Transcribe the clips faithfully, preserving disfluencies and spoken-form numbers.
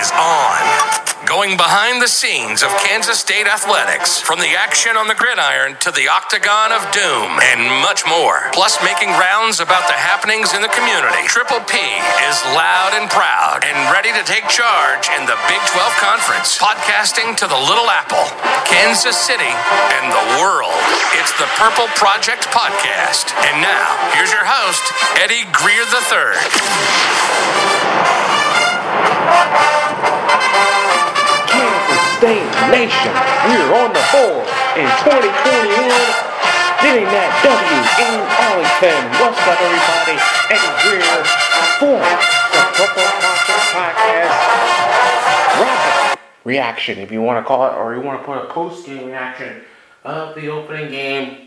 is on. Going behind the scenes of Kansas State athletics, from the action on the gridiron to the octagon of doom, and much more. Plus making rounds about the happenings in the community. Triple P is loud and proud and ready to take charge in the Big twelve Conference. Podcasting to the Little Apple, Kansas City, and the world. It's the Purple Project Podcast. And now, here's your host, Eddie Greer the third. State Nation, we're on the board in twenty twenty-one, getting that W in Arlington. What's up, everybody? Eddie Greer for the Purple Project Podcast rapid reaction, if you want to call it, or you want to put a post-game reaction of the opening game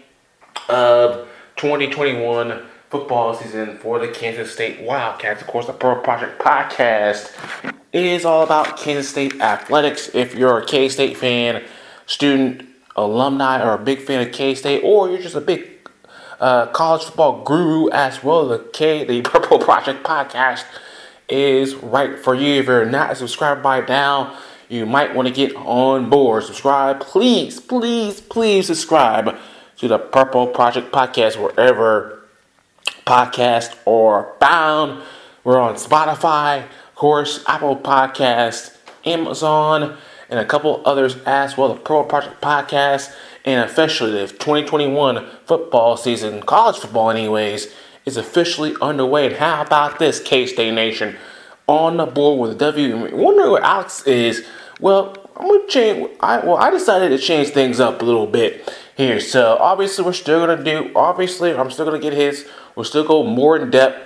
of twenty twenty-one football season for the Kansas State Wildcats. Of course, the Purple Project Podcast is all about Kansas State athletics. If you're a K-State fan, student, alumni, or a big fan of K-State, or you're just a big uh, college football guru as well, the K, the Purple Project Podcast is right for you. If you're not subscribed by now, you might want to get on board. Subscribe, please, please, please subscribe to the Purple Project Podcast wherever podcasts are found. We're on Spotify, of course, Apple Podcasts, Amazon, and a couple others as well. The Purple Project Podcast, and officially the twenty twenty-one football season, college football anyways, is officially underway. And how about this, K-State Nation? On the board with a W. Wondering where Alex is. Well, I'm gonna change. I well, I decided to change things up a little bit here. So obviously, we're still gonna do. Obviously, I'm still gonna get his. We'll still go more in depth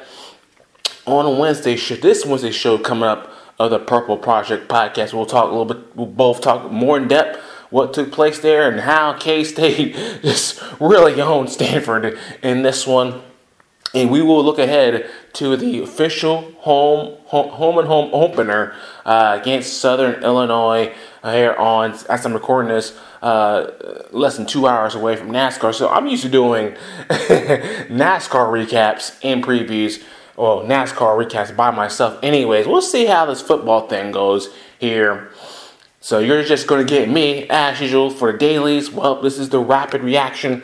on Wednesday. Should this Wednesday show coming up of the Purple Project Podcast, we'll talk a little bit. We'll both talk more in depth what took place there and how K-State just really owned Stanford in this one. And we will look ahead to the official home home, home and home opener uh, against Southern Illinois uh, here on, as I'm recording this, uh, less than two hours away from NASCAR. So I'm used to doing NASCAR recaps and previews. Well, NASCAR recaps by myself. Anyways, we'll see how this football thing goes here. So you're just going to get me, as usual, for the dailies. Well, this is the rapid reaction.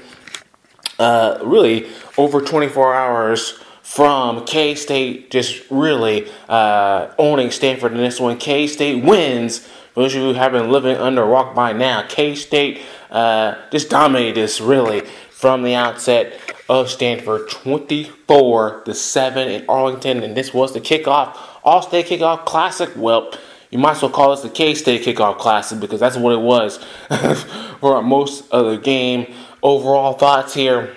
Uh, really, over twenty-four hours from K-State just really uh, owning Stanford in this one. K-State wins. For those of you who have been living under a rock by now, K-State uh, just dominated this really from the outset of Stanford, twenty-four to seven in Arlington, and this was the kickoff, All-State Kickoff Classic. Well, you might as well call this the K-State Kickoff Classic because that's what it was for most of the game. Overall thoughts here,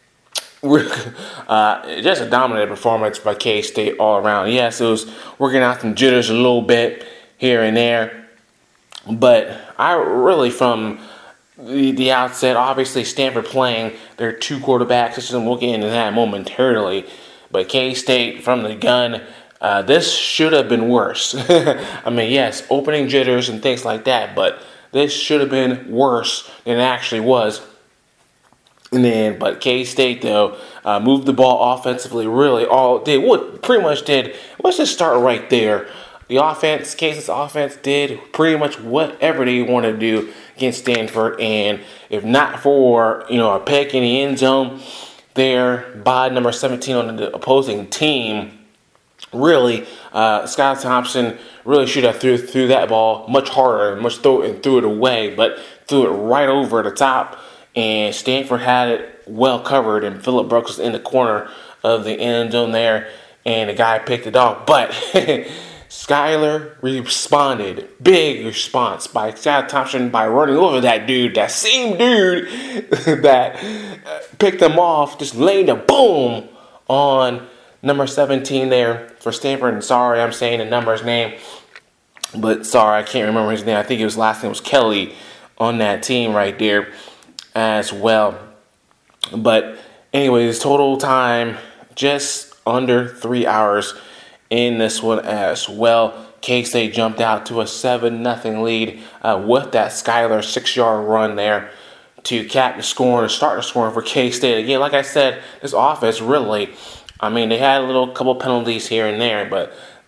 uh, just a dominant performance by K-State all around. Yes, it was working out some jitters a little bit here and there, but I really from The, the outset, obviously Stanford playing their two quarterback system. We'll get into that momentarily. But K-State from the gun, uh, this should have been worse. I mean, yes, opening jitters and things like that, but this should have been worse than it actually was. And then, but K-State though uh, moved the ball offensively. Really, all it did what pretty much did. Let's just start right there. The offense, K-State's offense did pretty much whatever they wanted to do against Stanford, and if not for, you know, a pick in the end zone there by number seventeen on the opposing team, really, uh, Scott Thompson really should have threw, threw that ball much harder, much throw and threw it away, but threw it right over the top, and Stanford had it well covered, and Phillip Brooks was in the corner of the end zone there, and the guy picked it off, but Skyler responded. Big response by Scott Thompson by running over that dude, that same dude that picked him off, just laying a boom on number seventeen there for Stanford. And sorry, I'm saying the number's name, but sorry, I can't remember his name. I think his last name was Kelly on that team right there as well. But anyways, total time just under three hours in this one as well. K-State jumped out to a seven nothing lead uh, with that Skyler six-yard run there to cap the scoring and start the scoring for K-State. Again, like I said, this offense really, I mean, they had a little couple penalties here and there, but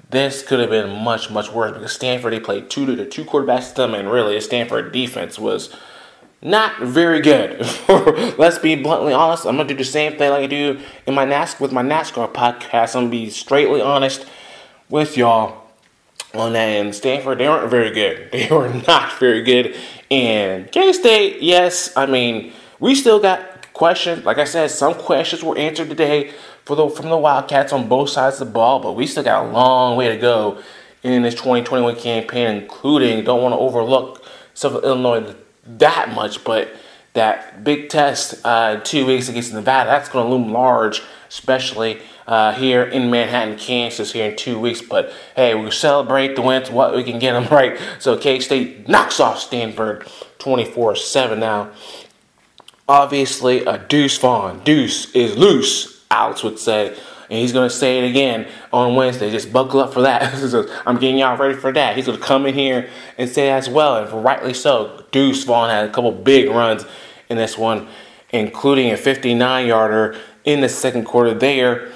this could have been much, much worse because Stanford, they played two to the two quarterback system, and really the Stanford defense was not very good. Let's be bluntly honest. I'm gonna do the same thing like I do in my NASCAR with my NASCAR podcast. I'm gonna be straightly honest with y'all on that. And Stanford, they weren't very good. They were not very good. And K-State, yes, I mean, we still got questions. Like I said, some questions were answered today for the from the Wildcats on both sides of the ball, but we still got a long way to go in this twenty twenty-one campaign, including, don't want to overlook Southern Illinois that much, but that big test uh, two weeks against Nevada, that's going to loom large, especially uh, here in Manhattan, Kansas, here in two weeks. But hey, we celebrate the wins, what we can get them right. So K-State knocks off Stanford twenty-four seven now. Obviously, a Deuce Vaughn. Deuce is loose, Alex would say. And he's going to say it again on Wednesday. Just buckle up for that. I'm getting y'all ready for that. He's going to come in here and say that as well. And rightly so. Deuce Vaughn had a couple big runs in this one, including a fifty-nine-yarder in the second quarter there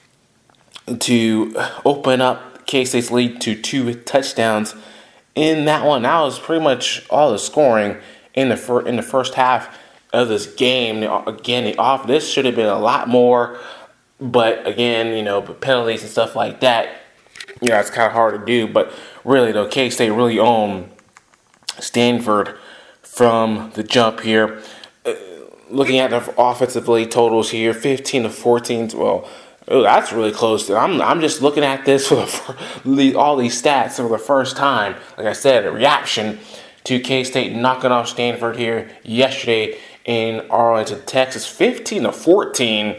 to open up K-State's lead to two touchdowns in that one. That was pretty much all the scoring in the, fir- in the first half of this game. Again, the off this should have been a lot more. But again, you know, penalties and stuff like that, you know, it's kind of hard to do. But really, though, K-State really owned Stanford from the jump here. Uh, looking at the offensively totals here, fifteen to fourteen. Well, oh, that's really close. I'm I'm just looking at this for the, all these stats for the first time. Like I said, a reaction to K-State knocking off Stanford here yesterday in Arlington, Texas, fifteen to fourteen.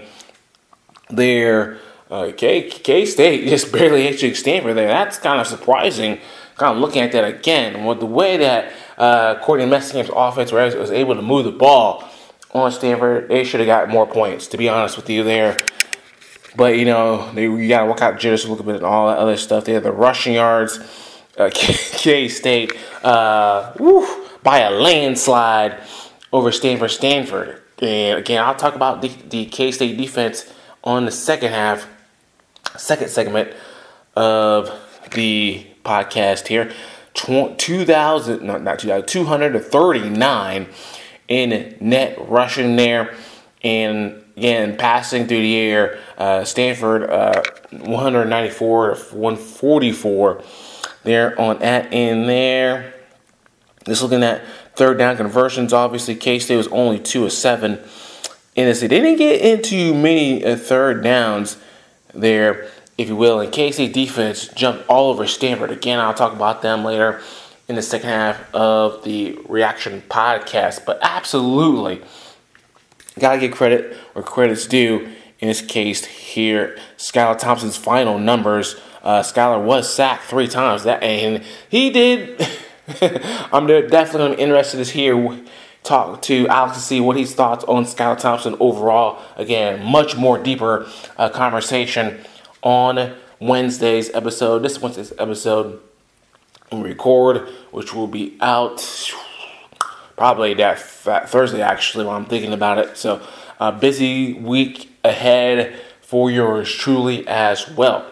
There, uh, K K-State just barely edging Stanford there. That's kind of surprising. Kind of looking at that again, with the way that uh, Courtney Messingham's offense was able to move the ball on Stanford, they should have got more points. To be honest with you, there. But you know, they, you got to work out jitters a little bit and all that other stuff. There, the rushing yards, uh, K-State, uh, woo, by a landslide over Stanford. Stanford, and again, I'll talk about the, the K-State defense on the second half, second segment of the podcast here. two thousand, no, not two thousand, two hundred thirty-nine in net rushing there. And again, passing through the air, uh, Stanford uh, one ninety-four to one forty-four there on that end there. Just looking at third down conversions, obviously K-State was only two of seven. And they didn't get into many uh, third downs there, if you will. And K-State defense jumped all over Stanford. Again, I'll talk about them later in the second half of the Reaction podcast. But absolutely, got to give credit where credit's due. In this case here, Skylar Thompson's final numbers. Uh, Skylar was sacked three times. That and he did. I'm definitely interested to hear. Talk to Alex to see what his thoughts on Skylar Thompson overall. Again, much more deeper uh, conversation on Wednesday's episode. This Wednesday's episode we record, which will be out probably that Thursday, actually, while I'm thinking about it. So, a busy week ahead for yours truly as well.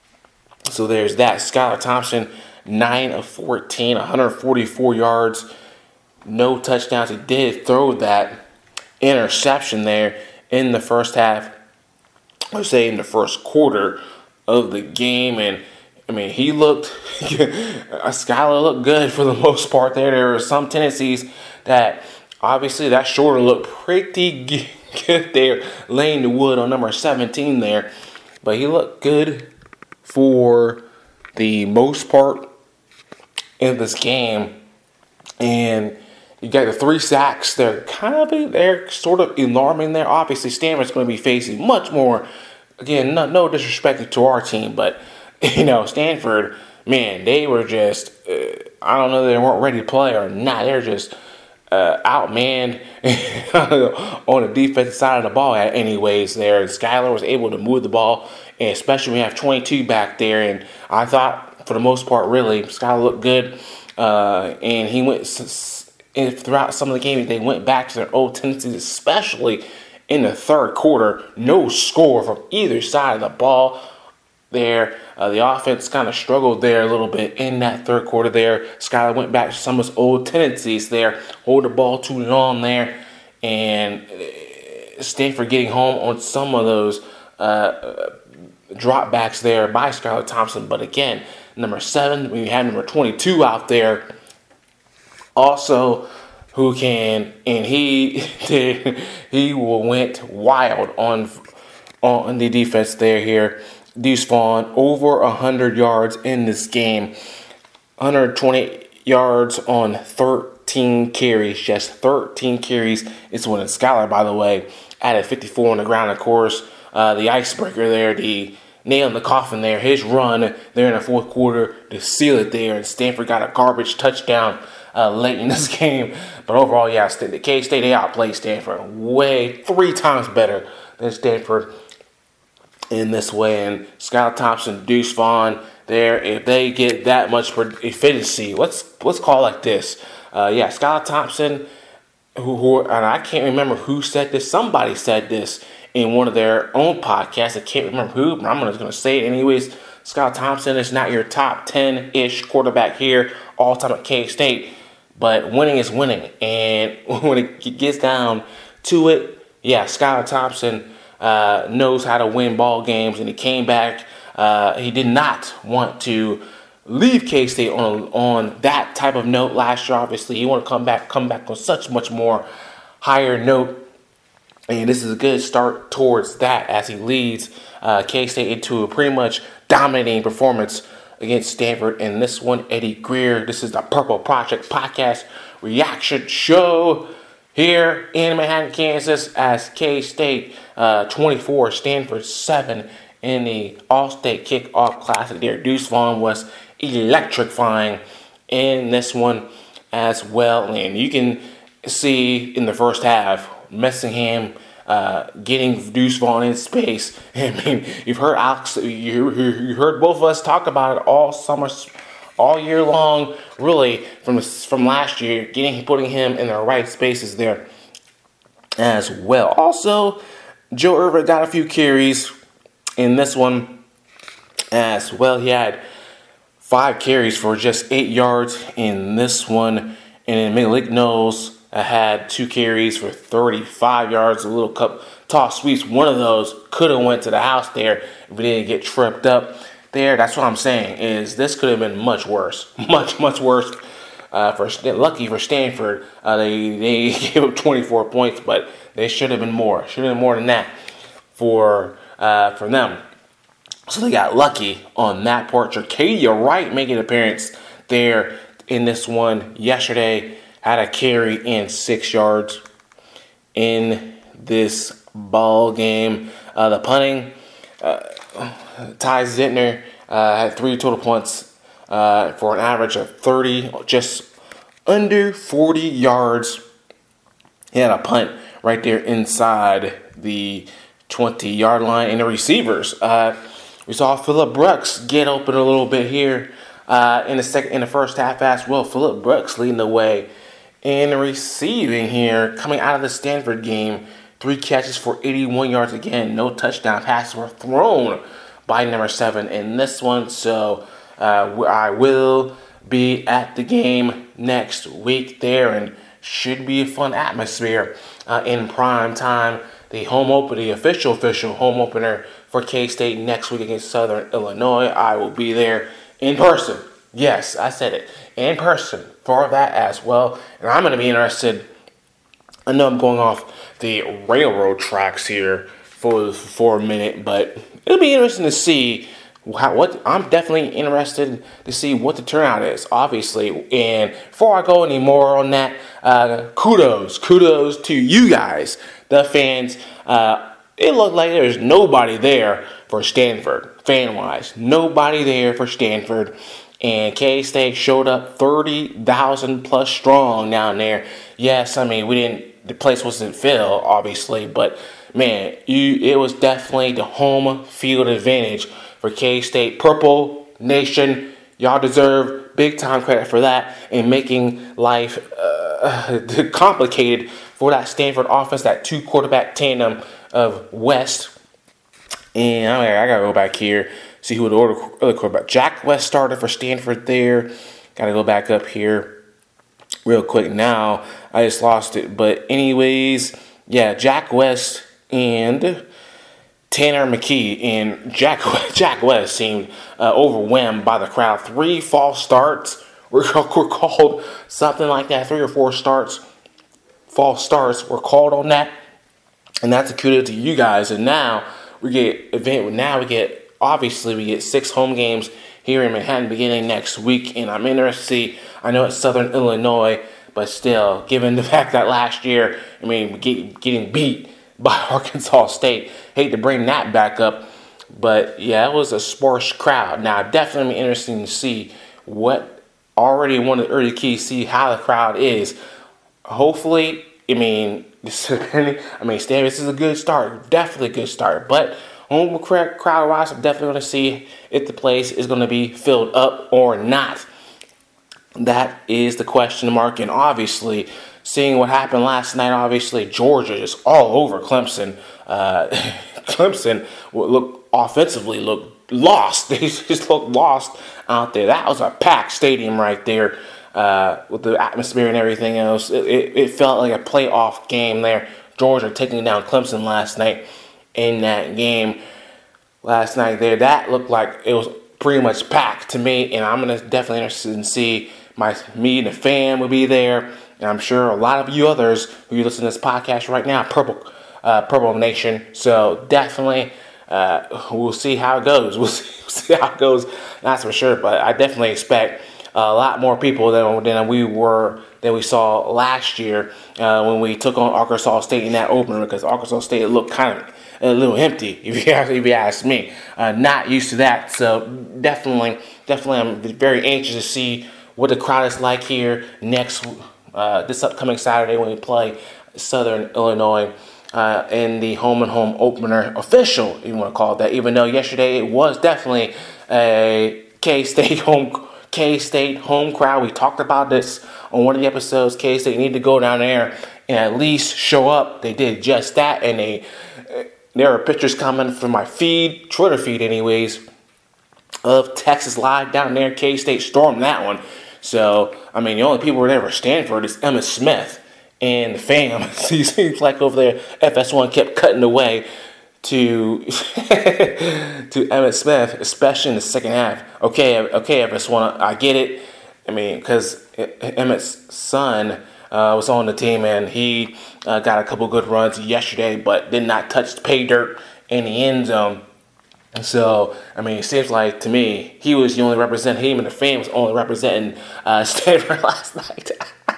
So, there's that. Skylar Thompson, nine of fourteen, one hundred forty-four yards. No touchdowns. He did throw that interception there in the first half, or say in the first quarter of the game. And, I mean, he looked, Skylar looked good for the most part there. There were some tendencies that, obviously, that shoulder looked pretty good there, laying the wood on number seventeen there. But he looked good for the most part in this game. And you got the three sacks. They're kind of, they're sort of alarming there. Obviously, Stanford's going to be facing much more. Again, no, no disrespect to our team, but, you know, Stanford, man, they were just, uh, I don't know if they weren't ready to play or not. They're just uh, outmanned on the defensive side of the ball anyways there. And Skylar was able to move the ball, and especially when you have twenty-two back there. And I thought, for the most part, really, Skylar looked good. Uh, and he went... And throughout some of the game, they went back to their old tendencies, especially in the third quarter. No score from either side of the ball. there. Uh, the offense kind of struggled there a little bit in that third quarter there. Skyler went back to some of his old tendencies there, hold the ball too long there, and Stanford getting home on some of those uh, dropbacks there by Skylar Thompson. But again, number seven, we have number twenty-two out there also, who can, and he did, he went wild on on the defense there here. Deuce Vaughn, over one hundred yards in this game. one hundred twenty yards on thirteen carries. Just thirteen carries. It's when Skylar, by the way, added fifty-four on the ground. Of course, uh, the icebreaker there, the nail in the coffin there, his run there in the fourth quarter to seal it there. And Stanford got a garbage touchdown uh, late in this game. But overall, yeah, the K-State, they outplayed Stanford way, three times better than Stanford in this way. And Skylar Thompson, Deuce Vaughn there, if they get that much efficiency, let's let's call it like this. Uh, yeah, Skylar Thompson, who, who and I can't remember who said this. Somebody said this in one of their own podcasts. I can't remember who, but I'm just going to say it anyways. Skylar Thompson is not your top ten-ish quarterback here all time at K-State, but winning is winning. And when it gets down to it, yeah, Skylar Thompson Uh, knows how to win ball games, and he came back. Uh, he did not want to leave K-State on on that type of note last year. Obviously, he wanted to come back, come back on such much more higher note, and this is a good start towards that as he leads uh, K-State into a pretty much dominating performance against Stanford. And this one, Eddie Greer. This is the Purple Project Podcast reaction show here in Manhattan, Kansas, as K-State uh, twenty-four, Stanford seven in the All-State Kickoff Classic there. Deuce Vaughn was electrifying in this one as well. And you can see in the first half, Messingham uh, getting Deuce Vaughn in space. I mean, you've heard Alex, you, you heard both of us talk about it all summer, all year long, really, from from last year, getting putting him in the right spaces there as well. Also, Joe Irvin got a few carries in this one as well. He had five carries for just eight yards in this one. And then Malik Knowles had two carries for thirty-five yards, a little cup toss sweeps. One of those could have went to the house there if we didn't get tripped up there. That's what I'm saying, is this could have been much worse. Much, much worse. Uh, for lucky for Stanford, uh, they, they gave up twenty-four points, but they should have been more. Should have been more than that for uh, for them. So they got lucky on that part. Jacadia Wright making an appearance there in this one yesterday. Had a carry in six yards in this ball game. Uh, the punting, uh, Ty Zentner uh, had three total punts uh, for an average of thirty, just under forty yards. He had a punt right there inside the twenty-yard line. And the receivers, uh, we saw Phillip Brooks get open a little bit here uh, in the second, in the first half as well. Phillip Brooks leading the way in the receiving here, coming out of the Stanford game. Three catches for eighty-one yards again. No touchdown passes were thrown by number seven in this one. So uh, I will be at the game next week there, and should be a fun atmosphere uh, in prime time. The home opener, the official official home opener for K-State next week against Southern Illinois. I will be there in person. Yes, I said it. In person for that as well. And I'm going to be interested. I know I'm going off the railroad tracks here for for a minute, but it'll be interesting to see how, what I'm definitely interested to see what the turnout is, obviously. And before I go any more on that, uh, kudos, kudos to you guys, the fans. Uh, it looked like there's nobody there for Stanford, fan-wise. Nobody there for Stanford. And K-State showed up thirty thousand plus strong down there. Yes, I mean, we didn't, the place wasn't filled, obviously, but man, you, it was definitely the home field advantage for K-State. Purple Nation, y'all deserve big time credit for that and making life uh, complicated for that Stanford offense, that two quarterback tandem of West And I gotta go back here, see who the other quarterback. Jack West started for Stanford there. Gotta go back up here real quick now. I just lost it. But anyways, yeah, Jack West and Tanner McKee. And Jack, Jack West seemed uh, overwhelmed by the crowd. Three false starts were, were called, something like that. Three or four starts, false starts were called on that. And that's a kudos to you guys. And now we get event. Now we get obviously we get six home games here in Manhattan beginning next week, and I'm interested to see. I know it's Southern Illinois, but still, given the fact that last year, I mean, get, getting beat by Arkansas State, hate to bring that back up, but yeah, it was a sparse crowd. Now, definitely interesting to see what already one of the early keys, see how the crowd is. Hopefully, I mean. I mean, Stanford, this is a good start. Definitely a good start. But home crowd-wise, I'm definitely going to see if the place is going to be filled up or not. That is the question mark. And obviously, seeing what happened last night, obviously, Georgia just all over Clemson. Uh, Clemson look offensively looked lost. They just looked lost out there. That was a packed stadium right there. Uh, with the atmosphere and everything else, it, it, it felt like a playoff game there. Georgia taking down Clemson last night in that game. Last night there, that looked like it was pretty much packed to me, and I'm gonna definitely interested in see my me and the fam will be there, and I'm sure a lot of you others who you listen to this podcast right now, Purple, uh, Purple Nation. So definitely, uh, we'll see how it goes. We'll see, we'll see how it goes. That's for sure. But I definitely expect a lot more people than, than we were than we saw last year uh, when we took on Arkansas State in that opener, because Arkansas State looked kind of a little empty, if you ask, if you ask me. Uh, not used to that, so definitely, definitely, I'm very anxious to see what the crowd is like here next uh, this upcoming Saturday when we play Southern Illinois uh, in the home and home opener official, you want to call it that. Even though yesterday it was definitely a K-State home. K-State home crowd. We talked about this on one of the episodes. K-State need to go down there and at least show up. They did just that, and they there are pictures coming from my feed, Twitter feed anyways, of Texas Live down there. K-State stormed that one. So, I mean, the only people who were there for Stanford is Emmitt Smith and the fam. It seems like over there, F S one kept cutting away to to Emmitt Smith, especially in the second half. Okay, okay, F S one, I get it. I mean, because Emmitt's son uh, was on the team, and he uh, got a couple good runs yesterday, but did not touch the pay dirt in the end zone. So, I mean, it seems like to me, he was the only representing, him and the fam was only representing uh, Stanford last night.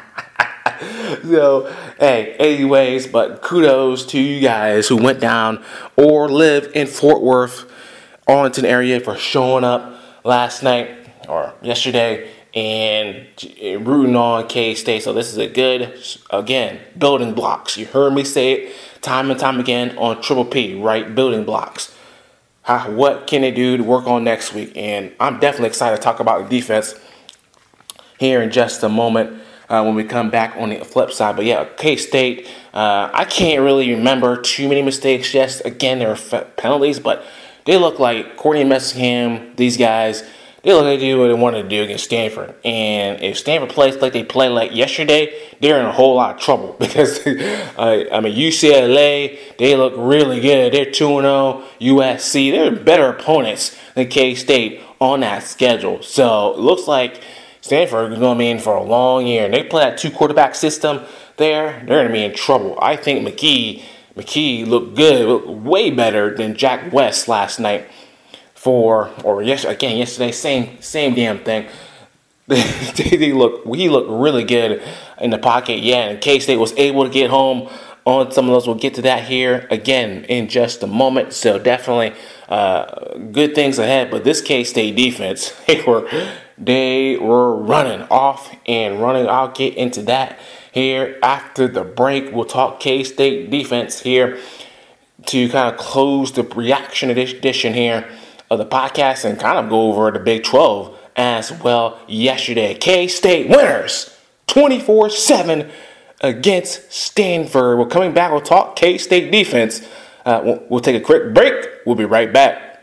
So, hey, anyways, but kudos to you guys who went down or live in Fort Worth, Arlington area for showing up last night or yesterday and rooting on K-State. So this is a good, again, building blocks. You heard me say it time and time again on Triple P, right? Building blocks. How, what can they do to work on next week? And I'm definitely excited to talk about the defense here in just a moment. Uh, when we come back on the flip side. But yeah, K-State, uh, I can't really remember too many mistakes. Yes, again, there were f- penalties, but they look like Courtney Messingham, these guys, they look like they do what they wanted to do against Stanford. And if Stanford plays like they played like yesterday, they're in a whole lot of trouble because, uh, I mean, U C L A, they look really good. They're two and oh. U S C, they're better opponents than K-State on that schedule. So it looks like Stanford is going to be in for a long year. And they play that two-quarterback system there, they're going to be in trouble. I think McKee, McKee looked good, looked way better than Jack West last night. For, or yes, again, yesterday, same same damn thing. they look, he looked really good in the pocket, yeah, and K-State was able to get home on some of those. We'll get to that here again in just a moment. So definitely uh, good things ahead. But this K-State defense, they were... They were running off and running. I'll get into that here after the break. We'll talk K-State defense here to kind of close the reaction edition here of the podcast and kind of go over the Big twelve as well yesterday. K-State winners twenty-four seven against Stanford. We're coming back. We'll talk K-State defense Uh, we'll, we'll take a quick break. We'll be right back.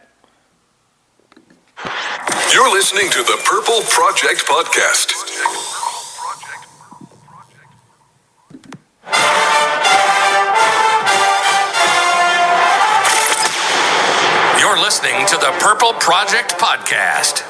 You're listening to the Purple Project Podcast. You're listening to the Purple Project Podcast.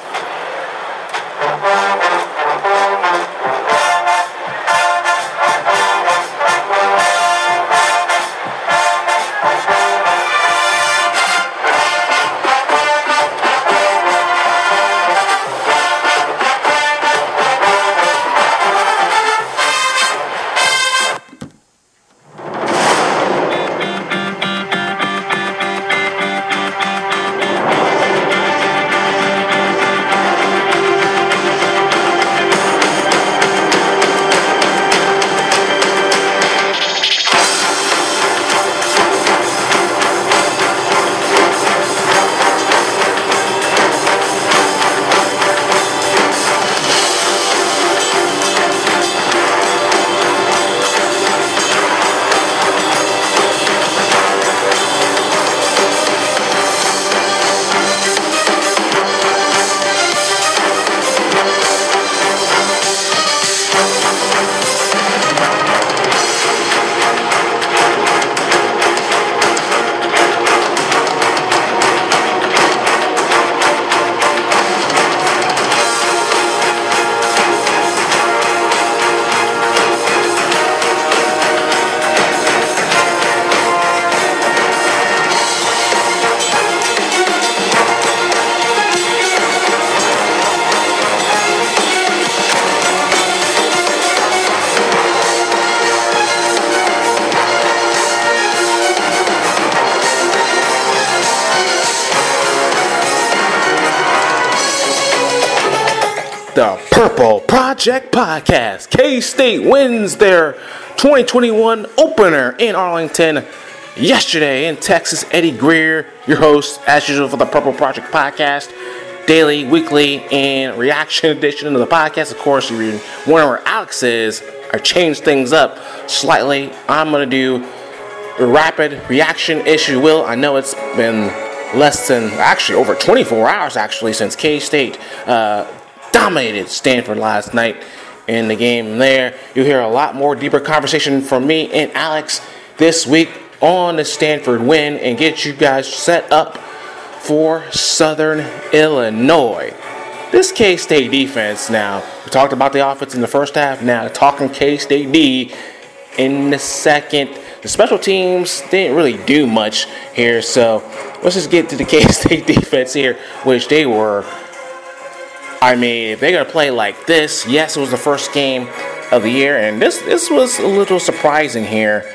The Purple Project Podcast. K-State wins their twenty twenty-one opener in Arlington yesterday in Texas. Eddie Greer, your host, as usual, for the Purple Project Podcast. Daily, weekly, and reaction edition of the podcast. Of course, you read one of our Alex's. I changed things up slightly. I'm going to do a rapid reaction, if you will. I know it's been less than, actually, over twenty-four hours, actually, since K-State uh, dominated Stanford last night in the game there. You'll hear a lot more deeper conversation from me and Alex this week on the Stanford win and get you guys set up for Southern Illinois. This K-State defense now, we talked about the offense in the first half, now talking K-State D in the second. The special teams didn't really do much here, so let's just get to the K-State defense here, which they were, I mean, if they're going to play like this, yes, it was the first game of the year, and this this was a little surprising here,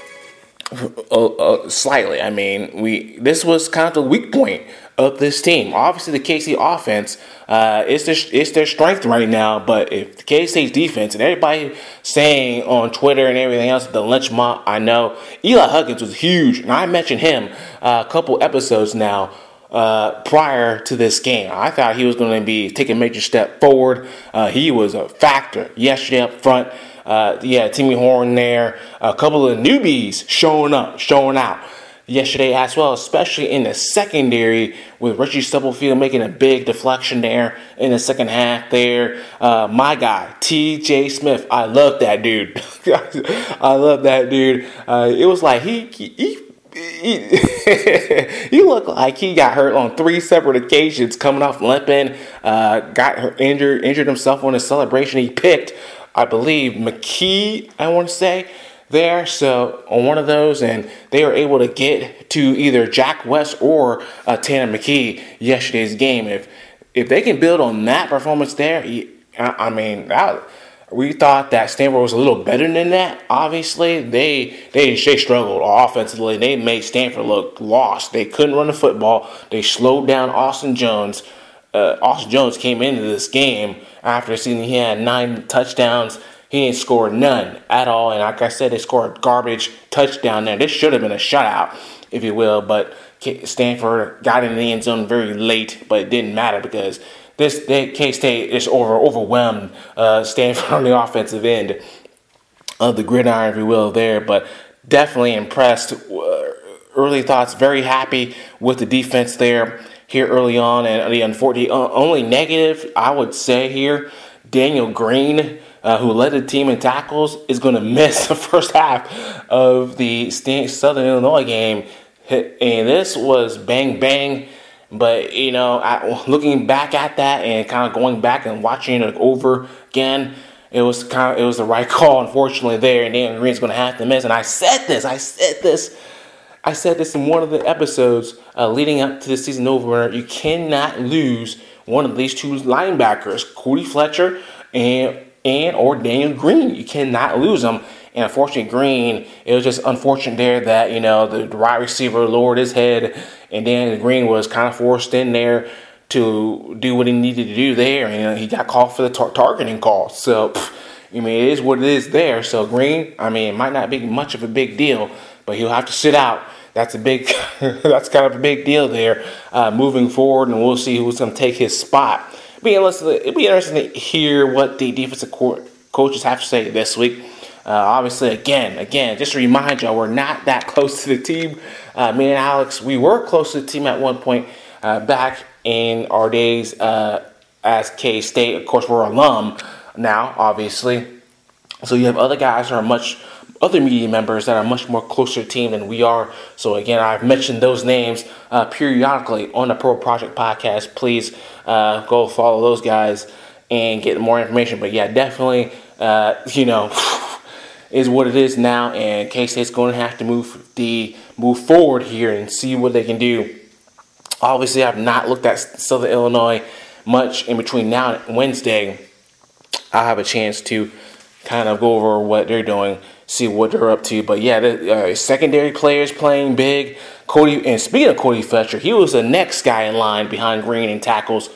uh, uh, slightly. I mean, we this was kind of the weak point of this team. Obviously, the K-State offense uh, is their, it's their strength right now, but if the K-State's defense, and everybody saying on Twitter and everything else, the lynch mob, I know, Eli Huggins was huge, and I mentioned him uh, a couple episodes now, Uh, prior to this game. I thought he was going to be taking a major step forward. Uh, he was a factor yesterday up front. Uh, yeah, Timmy Horn there. A couple of newbies showing up, showing out yesterday as well, especially in the secondary with Richie Stubblefield making a big deflection there in the second half there. Uh, my guy, T J Smith. I love that dude. I love that dude. Uh, it was like he, he, he He, he looked like he got hurt on three separate occasions, coming off limping, uh, got hurt, injured, injured himself on a celebration. He picked, I believe, McKee, I want to say, there. So on one of those, and they were able to get to either Jack West or uh, Tanner McKee yesterday's game. If if they can build on that performance there, he, I, I mean, that. We thought that Stanford was a little better than that. Obviously, they they they struggled offensively. They made Stanford look lost. They couldn't run the football. They slowed down Austin Jones. Uh, Austin Jones came into this game after seeing he had nine touchdowns. He didn't score none at all. And like I said, they scored a garbage touchdown there. This should have been a shutout, if you will. But Stanford got in the end zone very late, but it didn't matter because This K-State is over overwhelmed uh, Stanford on the offensive end of the gridiron, if you will, there. But definitely impressed uh, early thoughts, very happy with the defense there here early on. And the unfortunate, only negative I would say here, Daniel Green, uh, who led the team in tackles, is going to miss the first half of the Southern Illinois game. And this was bang, bang. But, you know, I, looking back at that and kind of going back and watching it over again, it was kind of, it was the right call, unfortunately, there. And Daniel Green's going to have to miss. And I said this, I said this, I said this in one of the episodes uh, leading up to the season opener. You cannot lose one of these two linebackers, Cody Fletcher and and or Daniel Green. You cannot lose them. And unfortunately, Green, it was just unfortunate there that, you know, the wide receiver lowered his head and Daniel Green was kind of forced in there to do what he needed to do there. And, you know, he got called for the tar- targeting call. So, pff, I mean, it is what it is there. So, Green, I mean, it might not be much of a big deal, but he'll have to sit out. That's a big, that's kind of a big deal there uh, moving forward, and we'll see who's going to take his spot. It'll be, it'll be interesting to hear what the defensive co- coaches have to say this week. Uh, obviously, again, again, just to remind y'all, we're not that close to the team. Uh, me and Alex, we were close to the team at one point uh, back in our days uh, as K-State. Of course, we're alum now, obviously. So you have other guys who are much, other media members that are much more closer to the team than we are. So again, I've mentioned those names uh, periodically on the Purple Project podcast. Please uh, go follow those guys and get more information. But yeah, definitely, uh, you know, is what it is now, and K-State's going to have to move the move forward here and see what they can do. Obviously, I've not looked at Southern Illinois much in between now and Wednesday. I'll have a chance to kind of go over what they're doing, see what they're up to. But yeah, the uh, secondary players playing big. Cody, and speaking of Cody Fletcher, he was the next guy in line behind Green in tackles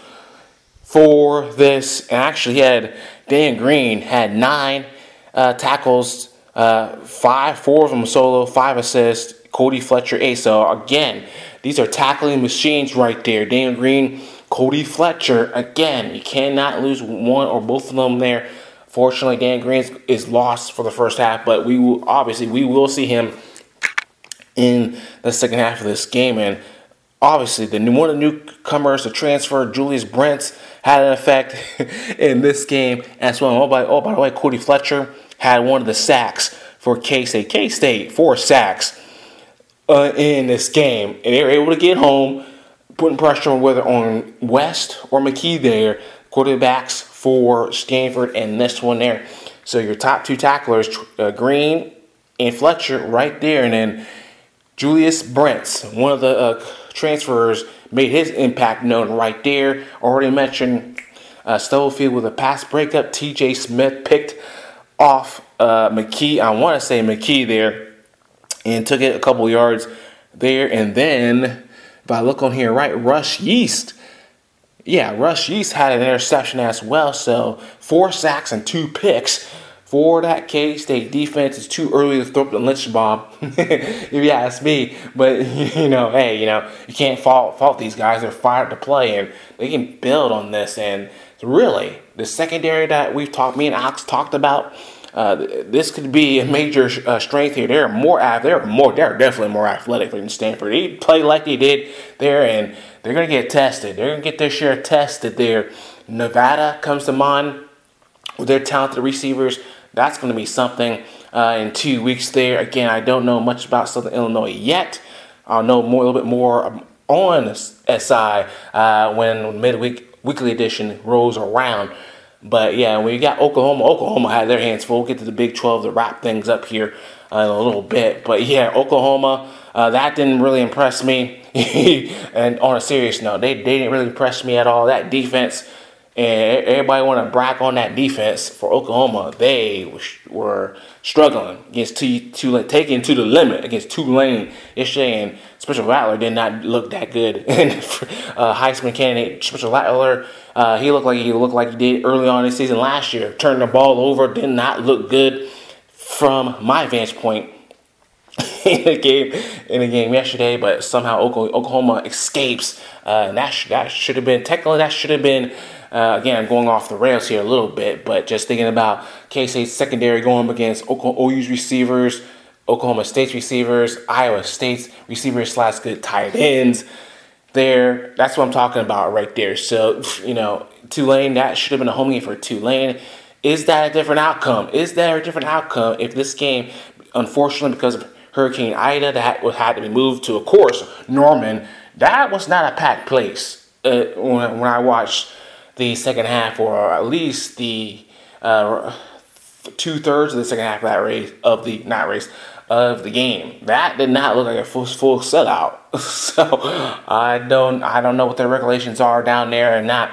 for this. And actually, he had Dan Green had nine uh, tackles, uh, five, four of them solo, five assists. Cody Fletcher eight. So again, these are tackling machines right there. Dan Green, Cody Fletcher. Again, you cannot lose one or both of them there. Fortunately, Dan Green is lost for the first half, but we will obviously we will see him in the second half of this game. And obviously, the new, one of the newcomers, the transfer, Julius Brents, had an effect in this game as well. Oh by, oh, by the way, Cody Fletcher had one of the sacks for K-State. K-State, four sacks uh, in this game. And they were able to get home, putting pressure on whether on West or McKee there, quarterbacks for Stanford and this one there. So your top two tacklers, uh, Green and Fletcher, right there. And then Julius Brents, one of the uh, transfers, made his impact known right there. Already mentioned uh, Stubblefield with a pass breakup. T J Smith picked off uh, McKee. I want to say McKee there, and took it a couple yards there. And then, if I look on here, right, Rush Yeast. Yeah, Rush Yeast had an interception as well. So four sacks and two picks for that K-State defense. It's too early to throw up the lynch bomb, if you ask me. But, you know, hey, you know, you can't fault, fault these guys. They're fired to play, and they can build on this. And really, the secondary that we've talked, me and Alex talked about, uh, this could be a major uh, strength here. They're more, they're more, they're definitely more athletic than Stanford. They play like they did there, and they're going to get tested. They're going to get their share tested there. Nevada comes to mind with their talented receivers. That's going to be something uh, in two weeks there. Again, I don't know much about Southern Illinois yet. I'll know more, a little bit more on S I uh, when midweek weekly edition rolls around. But yeah, when you got Oklahoma, Oklahoma had their hands full. We'll get to the Big twelve to wrap things up here uh, in a little bit. But yeah, Oklahoma, uh, that didn't really impress me. And on a serious note, they, they didn't really impress me at all. That defense, and everybody want to brag on that defense for Oklahoma. They were struggling against T, Tulane, taking to the limit against Tulane yesterday, and Spencer Rattler did not look that good. And uh, Heisman candidate Spencer Rattler, uh, he looked like he looked like he did early on in the season last year. Turned the ball over, did not look good from my vantage point in the game in the game yesterday. But somehow Oklahoma escapes, uh, and that sh- that should have been technically that should have been. Uh, again, I'm going off the rails here a little bit, but just thinking about K-State's secondary going up against O U's receivers, Oklahoma State's receivers, Iowa State's receivers slash good tight ends. There, that's what I'm talking about right there. So, you know, Tulane, that should have been a home game for Tulane. Is that a different outcome? Is there a different outcome if this game, unfortunately, because of Hurricane Ida, that had to be moved to, of course, Norman? That was not a packed place uh, when, when I watched the second half, or at least the uh, two thirds of the second half of that race of the not race. of the game. That did not look like a full, full sellout. So I don't I don't know what their regulations are down there or not.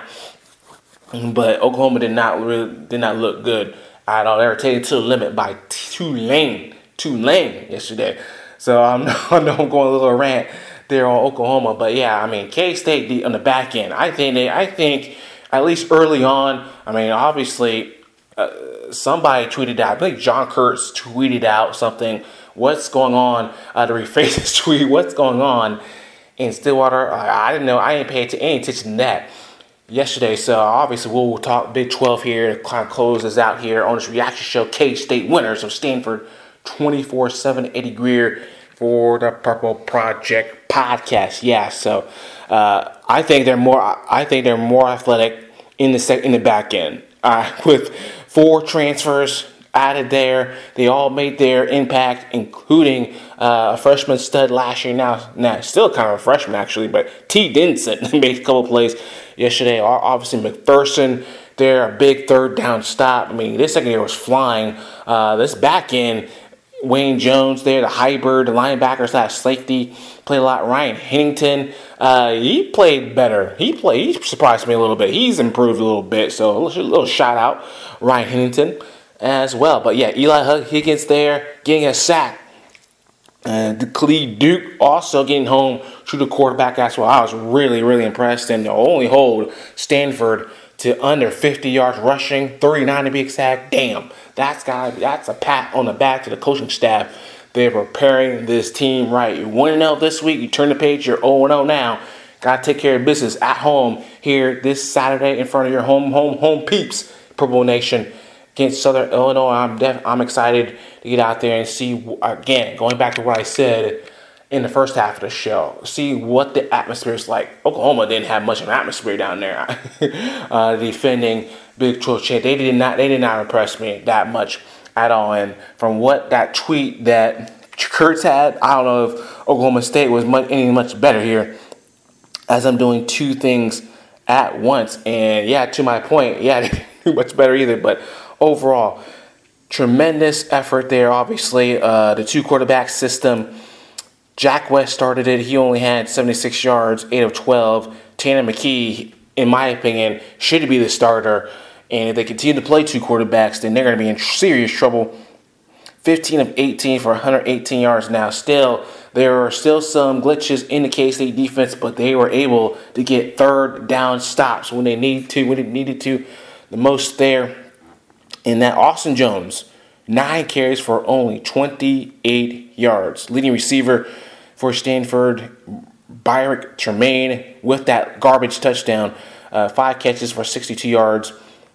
But Oklahoma did not really did not look good at all. They were taken to the limit by Tulane. Tulane yesterday. So I'm I know I'm going a little rant there on Oklahoma. But yeah, I mean K-State on the back end. I think they I think at least early on, I mean obviously uh, somebody tweeted out, I believe John Kurtz tweeted out something. What's going on? Uh, to rephrase his tweet, what's going on in Stillwater? I, I didn't know. I didn't pay any attention to that yesterday. So obviously we'll, we'll talk Big twelve here to kind of close this out here on this reaction show. K-State winners of Stanford twenty-four seven. Eddie Greer for the Purple Project podcast. Yeah. So uh, I think they're more. I think they're more athletic in the sec, in the back end uh, with four transfers added there. They all made their impact, including uh, a freshman stud last year. Now, now still kind of a freshman actually, but T. Denson made a couple plays yesterday. Obviously, McPherson there, a big third down stop. I mean, this secondary was flying. Uh, this back end, Wayne Jones there, the hybrid, the linebacker slash safety, played a lot. Ryan Hennington, uh, he played better. He played. He surprised me a little bit. He's improved a little bit. So a little, little shout out, Ryan Hennington as well. But yeah, Eli Higgins there getting a sack. And Khalid Duke also getting home to the quarterback as well. I was really, really impressed. And the only hold Stanford to under fifty yards rushing, thirty-nine to be exact. Damn, that's got that's a pat on the back to the coaching staff. They're preparing this team right. You one and oh this week. You turn the page. You're oh and oh now. Got to take care of business at home here this Saturday in front of your home, home, home peeps, Purple Nation. Against Southern Illinois, I'm def- I'm excited to get out there and see, again, going back to what I said in the first half of the show, see what the atmosphere is like. Oklahoma didn't have much of an atmosphere down there. uh, defending Big twelve champ, they did not they did not impress me that much at all. And from what that tweet that Kurtz had, I don't know if Oklahoma State was much, any much better here, as I'm doing two things at once. And yeah, to my point, yeah, they didn't do much better either, but overall, tremendous effort there, obviously. Uh, the two-quarterback system, Jack West started it. He only had seventy-six yards, eight of twelve. Tanner McKee, in my opinion, should be the starter. And if they continue to play two quarterbacks, then they're going to be in serious trouble. fifteen of eighteen for one hundred eighteen yards now. Still, there are still some glitches in the K-State defense, but they were able to get third down stops when they need to, when they needed to. The most there. And that Austin Jones, nine carries for only twenty-eight yards. Leading receiver for Stanford, Byrick Tremaine, with that garbage touchdown. Uh, five catches for sixty-two yards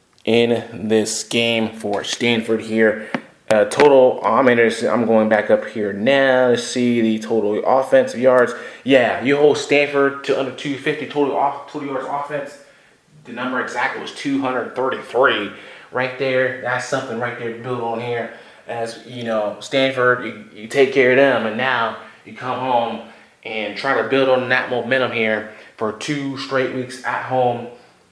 in this game for Stanford here. Uh, total, I'm interested, I'm going back up here now to see the total offensive yards. Yeah, you hold Stanford to under two fifty total, off, total yards offense. The number exactly was two hundred thirty-three. Right there, that's something right there to build on here. As you know, Stanford, you, you take care of them, and now you come home and try to build on that momentum here for two straight weeks at home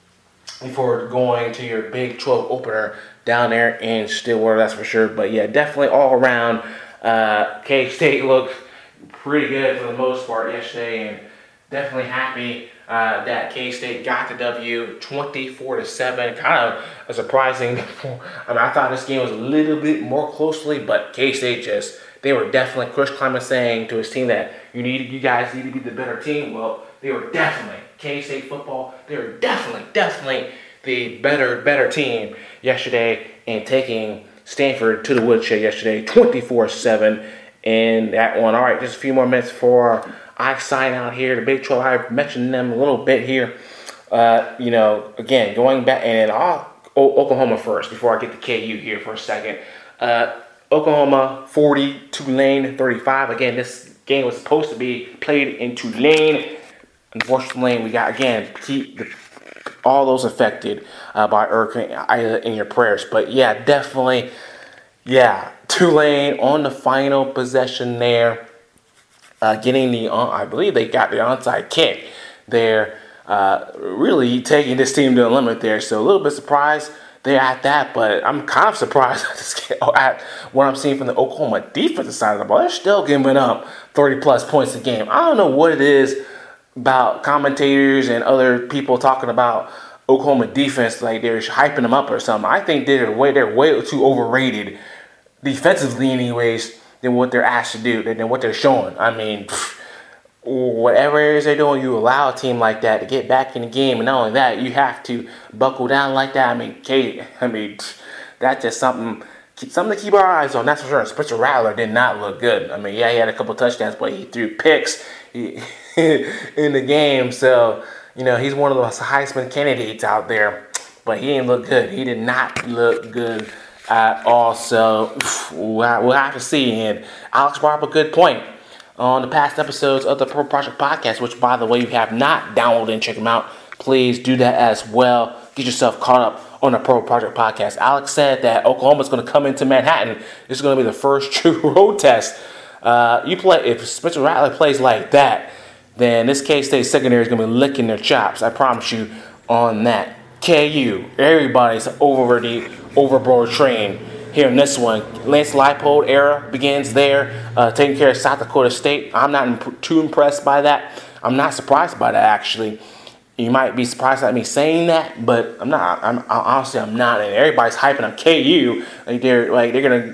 before going to your Big twelve opener down there in Stillwater, that's for sure. But yeah, definitely all around, uh, K-State looked pretty good for the most part yesterday, and definitely happy Uh, that K-State got the W, twenty-four to seven. Kind of a surprising. I mean, I thought this game was a little bit more closely, but K-State just, they were definitely, Chris Klieman saying to his team that you need, you guys need to be the better team. Well, they were definitely, K-State football, they were definitely, definitely the better, better team yesterday, and taking Stanford to the woodshed yesterday, twenty-four seven in that one. All right, just a few more minutes for I sign out here. The Big twelve, I've mentioned them a little bit here. Uh, you know, again, going back, and I'll, o- Oklahoma first before I get to K U here for a second. Uh, Oklahoma forty, Tulane thirty-five. Again, this game was supposed to be played in Tulane. Unfortunately, we got, again, keep the, all those affected uh, by Hurricane Ida in your prayers. But yeah, definitely, yeah, Tulane on the final possession there, uh, getting the, uh, I believe they got the onside kick there, uh, really taking this team to the limit there. So a little bit surprised they're at that, but I'm kind of surprised at, this, at what I'm seeing from the Oklahoma defensive side of the ball. They're still giving up thirty plus points a game. I don't know what it is about commentators and other people talking about Oklahoma defense like they're hyping them up or something. I think they're way they're way too overrated defensively, anyways, than what they're asked to do, than what they're showing. I mean, pfft, whatever it is they're doing, you allow a team like that to get back in the game, and not only that, you have to buckle down like that. I mean, Kate, I mean, that's just something, something to keep our eyes on. That's for sure. Spencer Rattler did not look good. I mean, yeah, he had a couple touchdowns, but he threw picks in the game. So, you know, he's one of those Heisman candidates out there, but he didn't look good. He did not look good at all. So we'll have to see. And Alex brought up a good point on the past episodes of the Purple Project Podcast, which, by the way, you have not downloaded and checked them out. Please do that as well. Get yourself caught up on the Purple Project Podcast. Alex said that Oklahoma's going to come into Manhattan. This is going to be the first true road test. Uh, you play if Spencer Rattler plays like that, then this K-State secondary is going to be licking their chops. I promise you on that. K U, everybody's over the overboard train here in this one. Lance Leipold era begins there, uh, taking care of South Dakota State. I'm not imp- too impressed by that. I'm not surprised by that, actually. You might be surprised at me saying that, but I'm not. I'm honestly, I'm not. And everybody's hyping on K U like they're like they're gonna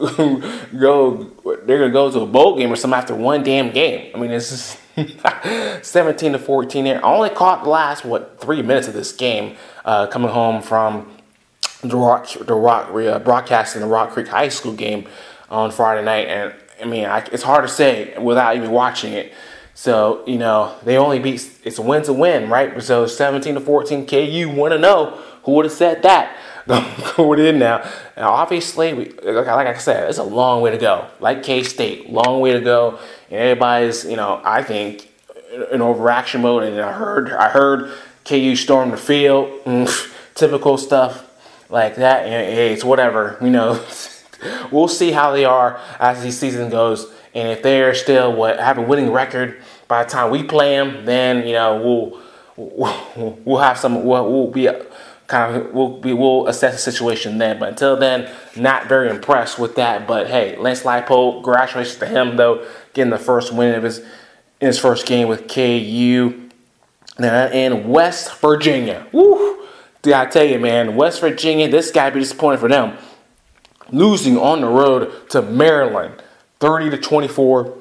go. They're gonna go to a bowl game or something after one damn game. I mean, this is seventeen to fourteen. There, I only caught the last what three minutes of this game. Uh, coming home from the Rock, the Rock uh, broadcasting the Rock Creek High School game on Friday night, and I mean, I, it's hard to say without even watching it. So, you know, they only beat, it's a win to win, right? So seventeen to fourteen, K U want to know who would have said that going in now. And obviously, we, like, like I said, it's a long way to go. Like K-State, long way to go. And everybody's, you know, I think in overaction mode. And I heard, I heard K U storm the field, mm, typical stuff like that. And hey, it's whatever, you know. We'll see how they are as the season goes. And if they're still what have a winning record by the time we play them, then you know we'll we'll, we'll have some we'll, we'll be kind of we'll be we'll assess the situation then. But until then, not very impressed with that. But hey, Lance Leipold, congratulations to him though, getting the first win of his in his first game with K U. Now in West Virginia, woo! Did I tell you, man? West Virginia, this guy be disappointed for them, losing on the road to Maryland. thirty to twenty-four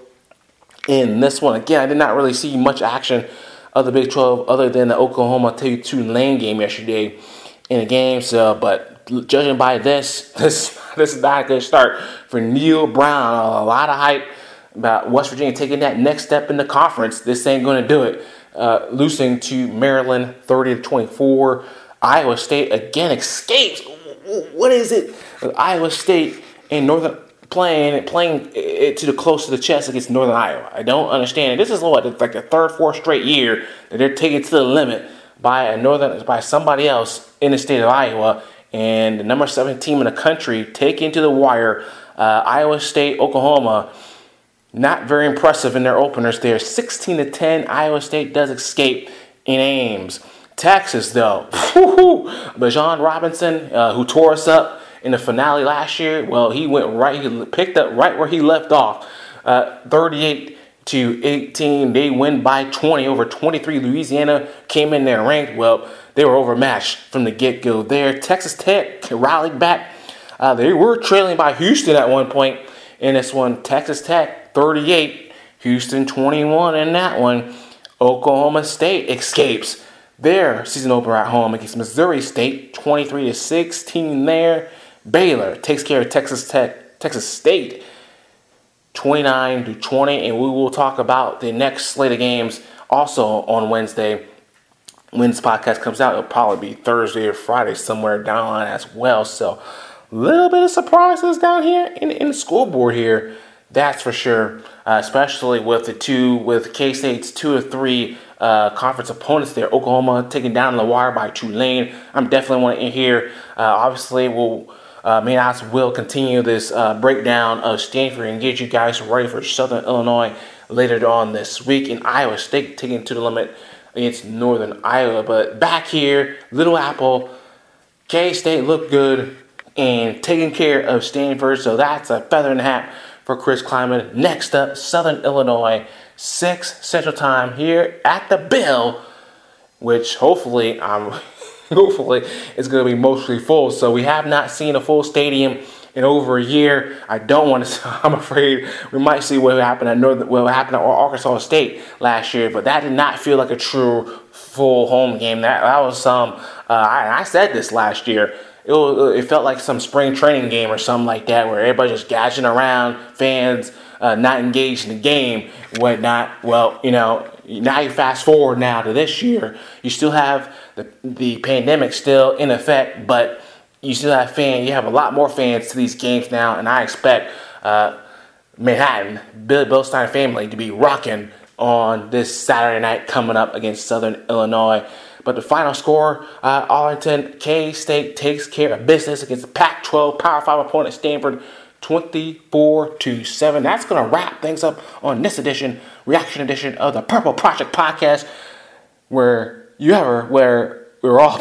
in this one. Again, I did not really see much action of the Big twelve other than the Oklahoma Tulane game yesterday in the game. So, but judging by this, this this is not a good start for Neil Brown. A lot of hype about West Virginia taking that next step in the conference. This ain't going to do it. Uh, losing to Maryland thirty to twenty-four. Iowa State again escapes. What is it? Iowa State and Northern playing playing it to the close to the chest against Northern Iowa. I don't understand it. This is what it's like the third, fourth straight year that they're taking to the limit by a northern by somebody else in the state of Iowa, and the number seven team in the country taking to the wire. Uh, Iowa State, Oklahoma, not very impressive in their openers. They're sixteen to ten. Iowa State does escape in Ames. Texas, though, Bijan Robinson, uh, who tore us up in the finale last year, well, he went right, he picked up right where he left off, uh, thirty-eight to eighteen. They win by twenty over twenty-three. Louisiana came in there ranked. Well, they were overmatched from the get-go there. Texas Tech rallied back. Uh, they were trailing by Houston at one point in this one. Texas Tech thirty-eight, Houston twenty-one in that one. Oklahoma State escapes their season opener at home against Missouri State, twenty-three to sixteen there. Baylor takes care of Texas Tech, Texas State, twenty-nine to twenty, and we will talk about the next slate of games also on Wednesday. When this podcast comes out, it'll probably be Thursday or Friday somewhere down the line as well. So little bit of surprises down here in, in the scoreboard here. That's for sure, uh, especially with the two, with K-State's two or three uh, conference opponents there. Oklahoma taking down the wire by Tulane. I'm definitely want to hear. Uh, obviously, we'll uh, Mayhaps will continue this uh, breakdown of Stanford and get you guys ready for Southern Illinois later on this week. In Iowa State taking to the limit against Northern Iowa. But back here, Little Apple, K-State looked good and taking care of Stanford, so that's a feather in the hat for Chris Klieman. Next up, Southern Illinois, six Central Time here at the Bill, which hopefully, um, hopefully is going to be mostly full. So we have not seen a full stadium in over a year. I don't want to. I'm afraid we might see what happened at Northern, what happened at Arkansas State last year, but that did not feel like a true full home game. That that was some. Uh, I, I said this last year. It, was, it felt like some spring training game or something like that, where everybody's just gashing around, fans uh, not engaged in the game, whatnot. Well, you know, now you fast forward now to this year. You still have the the pandemic still in effect, but you still have fans. You have a lot more fans to these games now, and I expect uh, Manhattan, Bill Bilstein family, to be rocking on this Saturday night coming up against Southern Illinois. But the final score, uh, Arlington, K-State takes care of business against the Pac twelve Power five opponent Stanford, twenty-four to seven. That's going to wrap things up on this edition, reaction edition of the Purple Project Podcast, where you ever, where we're all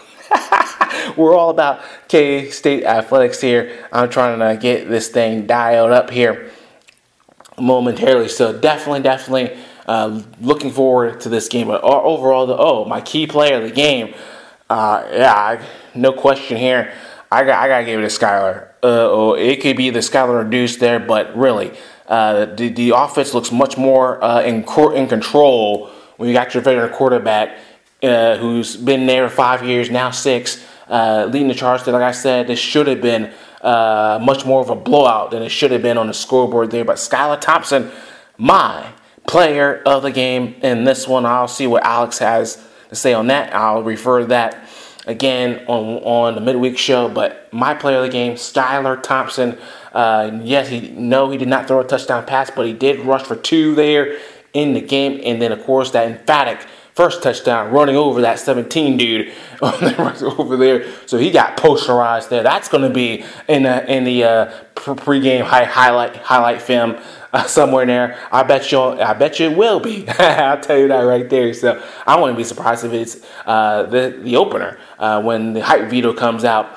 about, we're all about K-State athletics here. I'm trying to get this thing dialed up here momentarily, so definitely, definitely. Uh, looking forward to this game. But overall, the, oh, my key player of the game, uh, yeah, I, no question here. I got, I got to give it to Skylar. Uh, oh, it could be the Skylar reduced there, but really, uh, the, the offense looks much more uh, in in control when you got your veteran quarterback uh, who's been there five years, now six, uh, leading the charge. That, like I said, this should have been uh, much more of a blowout than it should have been on the scoreboard there. But Skylar Thompson, my player of the game in this one. I'll see what Alex has to say on that. I'll refer to that again on on the midweek show. But my player of the game, Skylar Thompson. Uh, yes, he no, he did not throw a touchdown pass, but he did rush for two there in the game. And then, of course, that emphatic first touchdown, running over that seventeen dude over there. So he got posterized there. That's going to be in the in the uh, pregame high, highlight highlight film. Uh, somewhere in there, I bet you. I bet you it will be. I'll tell you that right there. So I wouldn't be surprised if it's uh, the the opener uh, when the hype video comes out,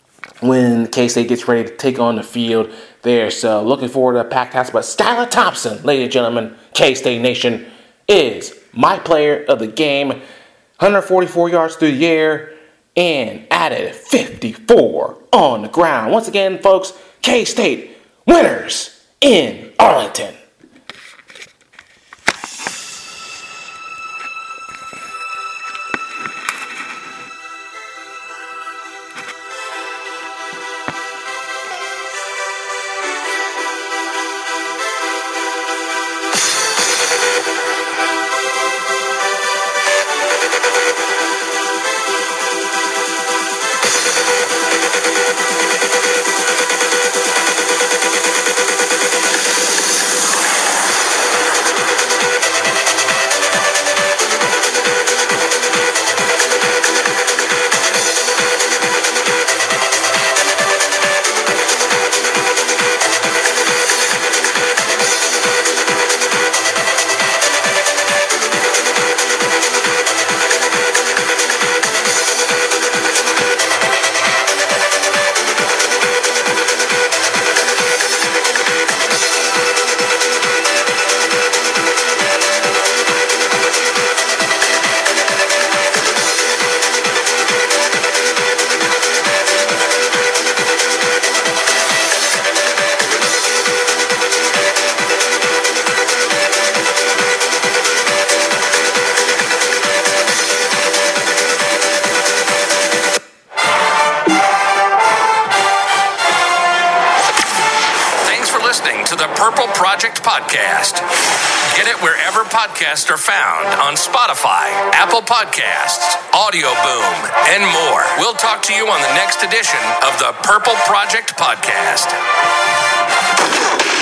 when K-State gets ready to take on the field there. So looking forward to a packed house. But Skylar Thompson, ladies and gentlemen, K-State Nation, is my player of the game. one hundred forty-four yards through the air and added fifty-four on the ground. Once again, folks, K-State winners in Arlington. Purple Project Podcast. Get it wherever podcasts are found on Spotify, Apple Podcasts, Audio Boom, and more. We'll talk to you on the next edition of the Purple Project Podcast.